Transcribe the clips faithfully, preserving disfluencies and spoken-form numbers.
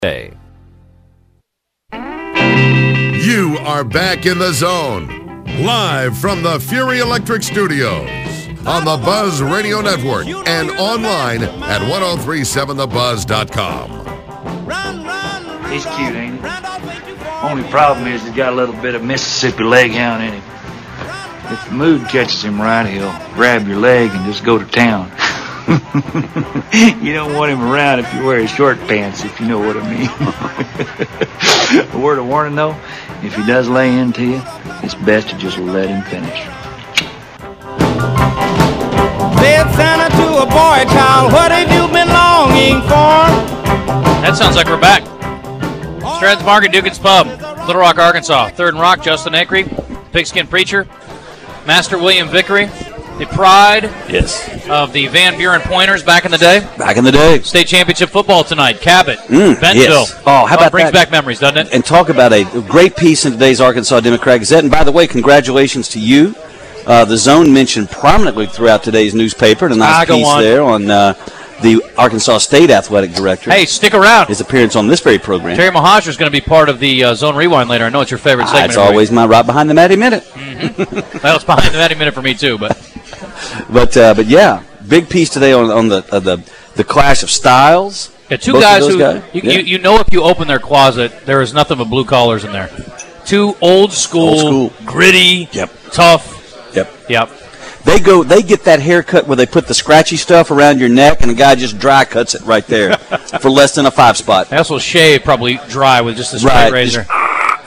Hey. You are back in the zone, live from the Fury Electric Studios on the Buzz Radio Network and online at ten thirty-seven the buzz dot com. He's cute, ain't he? Only problem is he's got a little bit of Mississippi leg hound in him. If the mood catches him right, he'll grab your leg and just go to town. You don't want him around if you wear short pants, if you know what I mean. A word of warning, though, if he does lay into you, it's best to just let him finish. Said Santa to a boy child, what have you been longing for? That sounds like we're back. Strads Market, Dugan's Pub, Little Rock, Arkansas. Third and Rock, Justin Acree, Pigskin Preacher, Master William Vickery, the pride yes. of the Van Buren Pointers back in the day. Back in the day. State championship football tonight. Cabot, mm, Bentonville. Yes. Oh, how oh, about brings that? back memories, doesn't it? And talk about a great piece in today's Arkansas Democrat Gazette. And by the way, congratulations to you. Uh, the Zone mentioned prominently throughout today's newspaper. A nice piece on. there on uh, the Arkansas State Athletic Director. Hey, stick around. His appearance on this very program. Terry Mohajir is going to be part of the uh, Zone Rewind later. I know it's your favorite segment. Ah, it's always my right behind the Matty Minute. Mm-hmm. Well, it's behind the Matty Minute for me too, but but uh, but yeah, big piece today on on the uh, the the clash of styles. Yeah, two guys who guys. You, yeah. you you know if you open their closet, there is nothing but blue collars in there. Two old school, old school. gritty, yep. tough. Yep. Yep. They go. They get that haircut where they put the scratchy stuff around your neck, and the guy just dry cuts it right there for less than a five spot. They also shave probably dry with just a straight right. razor. Just,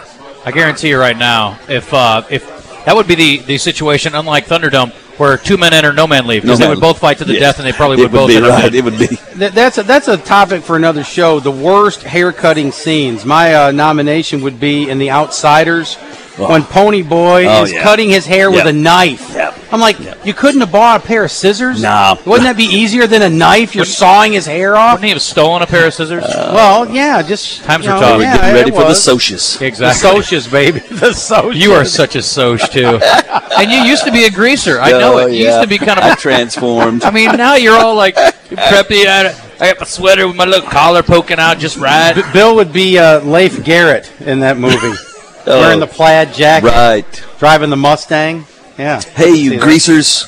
I guarantee you right now, if uh, if that would be the, the situation, unlike Thunderdome, where two men enter, no man leave, because no they would both fight to the yes. death, and they probably it would, would both be end right. up It would be. That, that's a, that's a topic for another show. The worst haircutting scenes. My uh, nomination would be in The Outsiders. Oh. When Pony Boy oh, is yeah. cutting his hair yep. with a knife. Yep. I'm like, yep. you couldn't have bought a pair of scissors? No. Wouldn't that be easier than a knife? You're sawing his hair off? Wouldn't he have stolen a pair of scissors? Uh, well, yeah, just... Times you are know, tough. We're yeah, getting ready for was. the socias. Exactly. The socias, baby. The socias. You are such a soch, too. And you used to be a greaser. I oh, know it. You yeah. used to be kind of... I transformed. I mean, now you're all like preppy. I, I got my sweater with my little collar poking out just right. B- Bill would be uh, Leif Garrett in that movie. oh, Wearing the plaid jacket. Right. Driving the Mustang. Yeah. Hey, you greasers.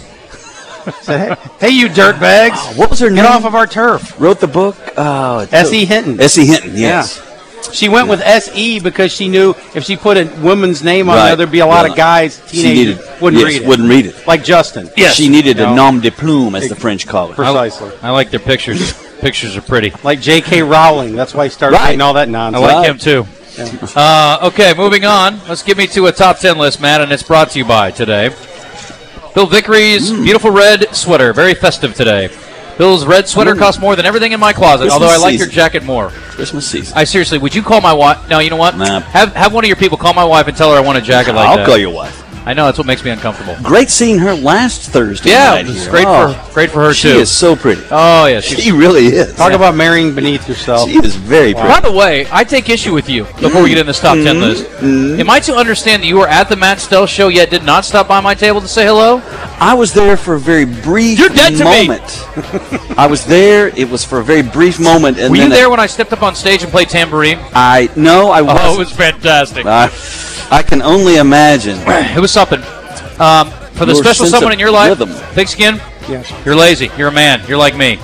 Said, hey, hey, you dirtbags. Oh, what was her Get name? off of our turf. Wrote the book? Oh, S E. Hinton. S E. Hinton, yes. Yeah. She went yeah. with S E because she knew if she put a woman's name on right. there, there'd be a lot yeah. of guys, teenagers, needed, wouldn't yes, read it. Wouldn't read it. Like Justin. Yes. She needed no. a nom de plume, as the French call it. Precisely. I, I like their pictures. Pictures are pretty. Like J K. Rowling. That's why he started right. writing all that nonsense. I like right. him, too. Yeah. Uh, okay, moving on. Let's get me to a top ten list, Matt, and it's brought to you by today. Bill Vickery's mm. beautiful red sweater. Very festive today. Bill's red sweater mm. costs more than everything in my closet, Christmas although I like season. your jacket more. Christmas season. I seriously, would you call my wife? No, you know what? Nah. Have have one of your people call my wife and tell her I want a jacket like I'll that. I'll call your wife. I know, that's what makes me uncomfortable. Great seeing her last Thursday yeah, night it's here. great oh, for great for her, she too. She is so pretty. Oh, yeah. She really is. Talk yeah. about marrying beneath yourself. She is very pretty. By the way, I take issue with you before mm. we get in this top ten mm. list. Mm. Am I to understand that you were at the Matt Stell show yet did not stop by my table to say hello? I was there for a very brief You're dead to moment. I was there. It was for a very brief moment. And were then you there I, when I stepped up on stage and played tambourine? I no, I wasn't. Oh, it was fantastic. I, I can only imagine. It was something. Um, for the your special someone in your life, rhythm. Pigskin, yes. You're lazy. You're a man. You're like me.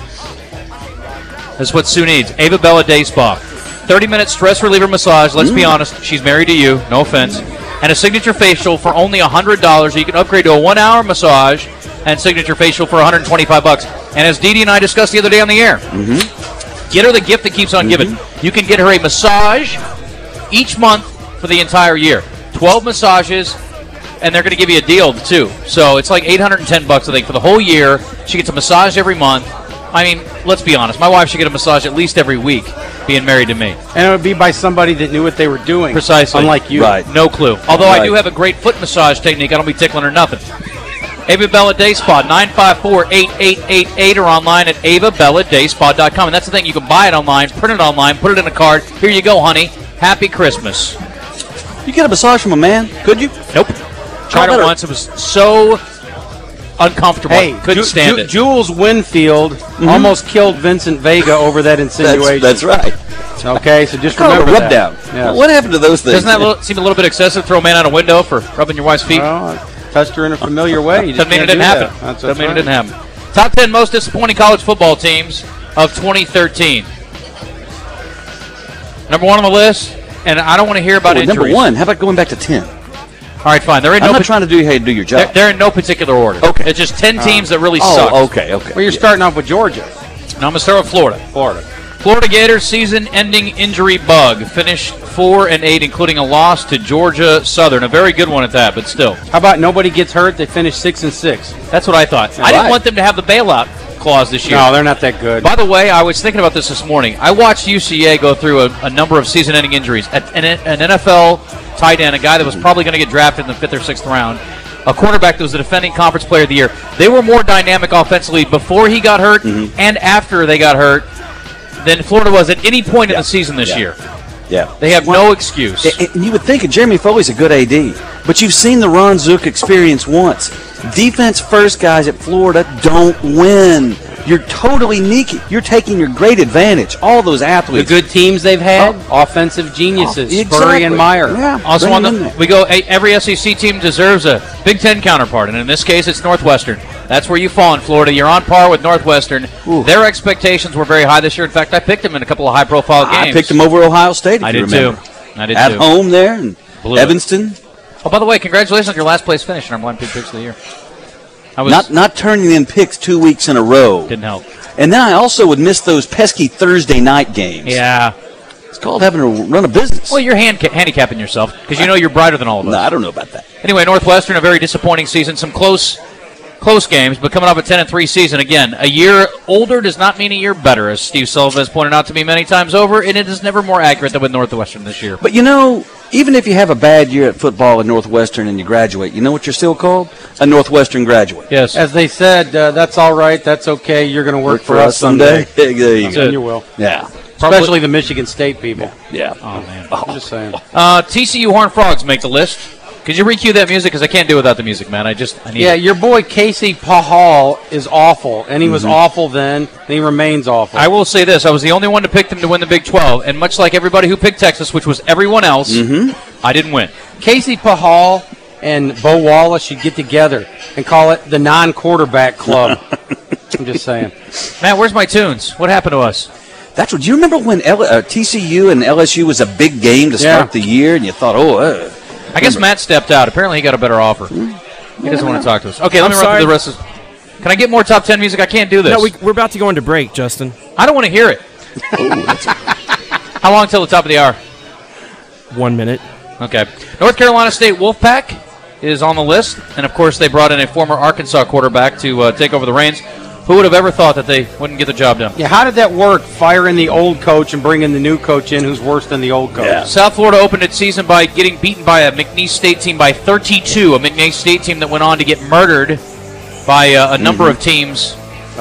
That's what Sue needs. Ava Bella Day Spa. thirty-minute stress reliever massage. Let's mm. be honest. She's married to you. No offense. And a signature facial for only one hundred dollars. So you can upgrade to a one-hour massage and signature facial for one hundred twenty-five bucks. And as Dee Dee and I discussed the other day on the air, mm-hmm. get her the gift that keeps on mm-hmm. giving. You can get her a massage each month for the entire year. twelve massages. And they're going to give you a deal, too. So it's like eight hundred ten bucks, I think, for the whole year. She gets a massage every month. I mean, let's be honest. My wife should get a massage at least every week, being married to me. And it would be by somebody that knew what they were doing. Precisely. Unlike you. Right. No clue. Although right. I do have a great foot massage technique. I don't be tickling her nothing. Ava Bella Day Spa, nine five four, eight eight eight eight, or online at ava bella day spa dot com. And that's the thing. You can buy it online, print it online, put it in a card. Here you go, honey. Happy Christmas. You get a massage from a man? Could you? Nope. Tried it once. It was so uncomfortable. Hey, couldn't Ju- stand Ju- it. Jules Winfield mm-hmm. almost killed Vincent Vega over that insinuation. That's, that's right. That's Okay, so just Call it a remember rub that. down. Yes. What happened to those things? Doesn't that little, seem a little bit excessive? Throw a man out a window for rubbing your wife's feet? Well, I touched her in a familiar way. You just Doesn't mean it can't didn't do happen. that. That's, Doesn't that's mean right. it didn't happen. Top ten most disappointing college football teams of twenty thirteen. Number one on the list, and I don't want to hear about oh, injuries. number one. How about going back to ten? All right, fine. They're in I'm no not pa- trying to do how you do your they're, job. they're in no particular order. Okay. It's just ten teams that really oh, suck. okay, okay. Well, you're Yeah. starting off with Georgia. Now I'm going to start with Florida. Florida. Florida Gators season-ending injury bug finished four and eight, including a loss to Georgia Southern. A very good one at that, but still. How about nobody gets hurt? They finish six and six. That's what I thought. All I didn't right. want them to have the bailout clause this year. No, they're not that good. By the way, I was thinking about this this morning. I watched U C A go through a, a number of season-ending injuries. An, an, an N F L tight end, a guy that was probably going to get drafted in the fifth or sixth round, a quarterback that was the defending conference player of the year. They were more dynamic offensively before he got hurt Mm-hmm. and after they got hurt than Florida was at any point Yeah. in the season this Yeah. year. Yeah. They have no excuse. And- And you would think Jeremy Foley's a good A D, but you've seen the Ron Zook experience once. Defense first guys at Florida don't win. You're totally sneaky. You're taking your great advantage. All those The athletes. good teams they've had, offensive geniuses, Oh, Spurrier exactly. and Meyer. Yeah, Also, bring on them in the, there. we go. eh, Every S E C team deserves a Big Ten counterpart, and in this case, it's Northwestern. That's where you fall in Florida. You're on par with Northwestern. Ooh. Their expectations were very high this year. In fact, I picked them in a couple of high-profile games. I picked them over Ohio State, if I you did remember. too. I did At too. home there in Blew it. Evanston. Oh, by the way, congratulations on your last place finish in our blind pig picks of the year. I was Not not turning in picks two weeks in a row. didn't help. And then I also would miss those pesky Thursday night games. Yeah. It's called having to run a business. Well, you're hand handicapping yourself because you know you're brighter than all of us. no, I don't know about that. Anyway, Northwestern, a very disappointing season. Some close close games, but coming off a ten and three season. Again, a year older does not mean a year better, as Steve Sullivan has pointed out to me many times over, and it is never more accurate than with Northwestern this year. But you know, even if you have a bad year at football at Northwestern and you graduate, you know what you're still called? A Northwestern graduate. Yes. As they said, uh, that's all right, that's okay, you're going to work, for us someday. There you That's go. it. And you will. Yeah. Especially the Michigan State people. Yeah. Oh, man. I'm just saying. Uh, T C U Horned Frogs make the list. Could you re-cue that music? Because I can't do without the music, man. I just, I need Yeah, it. your boy Casey Pahal is awful, and he was Mm-hmm. awful then, and he remains awful. I will say this. I was the only one to pick them to win the Big twelve, and much like everybody who picked Texas, which was everyone else, Mm-hmm. I didn't win. Casey Pahal and Bo Wallace should get together and call it the non-quarterback club. I'm just saying. Matt, where's my tunes? What happened to us? That's what. Do you remember when L- uh, T C U and L S U was a big game to start Yeah. the year, and you thought, oh, uh, I guess Matt stepped out. Apparently, he got a better offer. He doesn't want to talk to us. Okay, let I'm me run sorry. through the rest of. Can I get more top ten music? I can't do this. No, we, we're about to go into break, Justin. I don't want to hear it. How long till the top of the hour? One minute. Okay. North Carolina State Wolfpack is on the list, and of course they brought in a former Arkansas quarterback to uh, take over the reins. Who would have ever thought that they wouldn't get the job done? Yeah, how did that work, firing the old coach and bringing the new coach in who's worse than the old coach? Yeah. South Florida opened its season by getting beaten by a McNeese State team by thirty-two, a McNeese State team that went on to get murdered by uh, a number of teams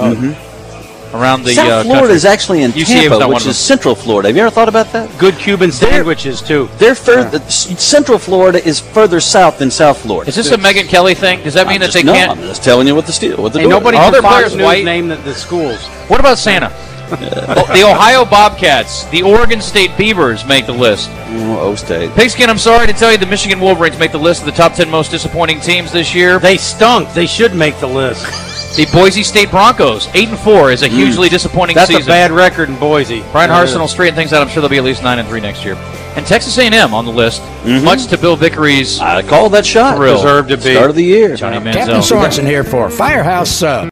around the South uh, Florida country. is actually in U C A was Tampa, not one which of them. is Central Florida. Have you ever thought about that? Good Cuban sandwiches, too. They're further. Central Florida is further south than South Florida. Is this a Megan Kelly thing? Does that mean I'm that just, they no, can't? I'm just telling you what the steal. What the Hey, door nobody All from their Fox players News white? named the, the schools. What about Santa? Oh, the Ohio Bobcats, the Oregon State Beavers make the list. Oh, O State. Pigskin, I'm sorry to tell you, the Michigan Wolverines make the list of the top ten most disappointing teams this year. They stunk. They should make the list. The Boise State Broncos, eight and four, is a hugely disappointing That's season. a bad record in Boise. Brian It Harsin is. will straighten things out. I'm sure they'll be at least nine and three next year. And Texas A and M on the list, much to Bill Vickery's I called that shot. Thrill. Deserved to be. Start of the year. Johnny Captain Manziel. Sorensen here for Firehouse Sub.